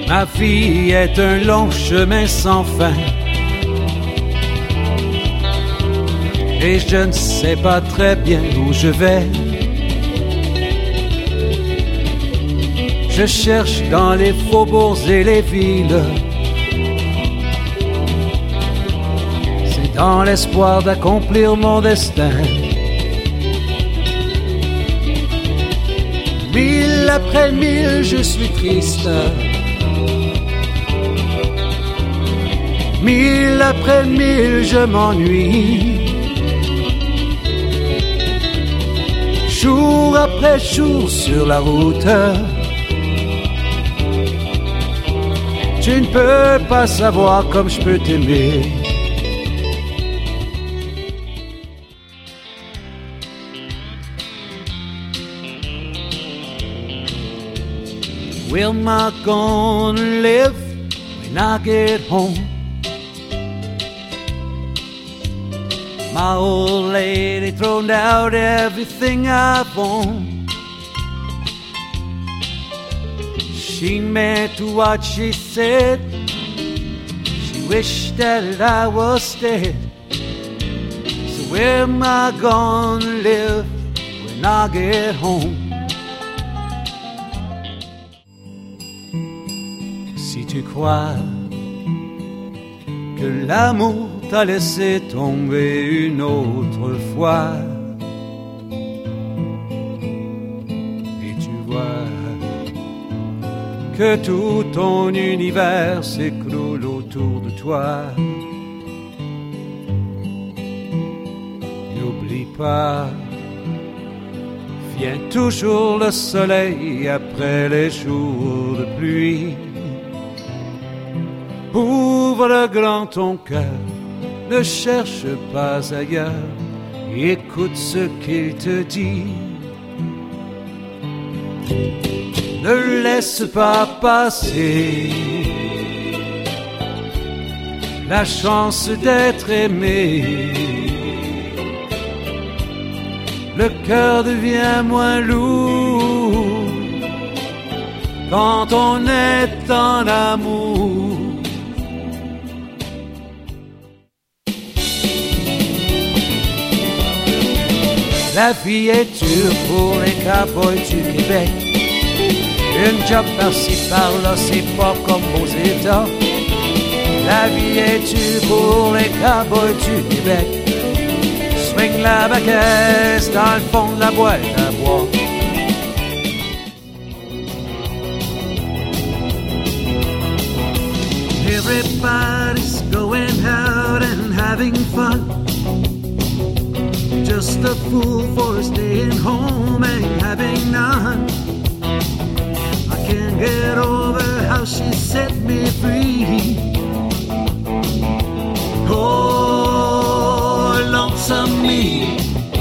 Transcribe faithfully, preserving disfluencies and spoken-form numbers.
Ma vie est un long chemin sans fin. Et je ne sais pas très bien où je vais. Je cherche dans les faubourgs et les villes. C'est dans l'espoir d'accomplir mon destin. Mille après mille, je suis triste. Mille après mille, je m'ennuie. Jour après jour sur la route, tu ne peux pas savoir comme je peux t'aimer. Where am I gonna live when I get home? My old lady thrown out everything I've owned. She meant to what she said. She wished that I was dead. So where am I gonna live when I get home? Si tu crois que l'amour t'a laissé tomber une autre fois, et tu vois que tout ton univers s'écroule autour de toi, n'oublie pas, vient toujours le soleil après les jours de pluie. Ouvre grand ton cœur, ne cherche pas ailleurs, écoute ce qu'il te dit. Ne laisse pas passer la chance d'être aimé. Le cœur devient moins lourd quand on est en amour. La vie est dure pour les cowboys du Québec. Une job par-ci par-là, c'est pas comme aux États. La vie est dure pour les cowboys du Québec. Swing la baguette dans le fond de la boîte à bois. Everybody's going out and having fun. Just a fool for staying home and having none. I can't get over how she set me free. Oh, lonesome me.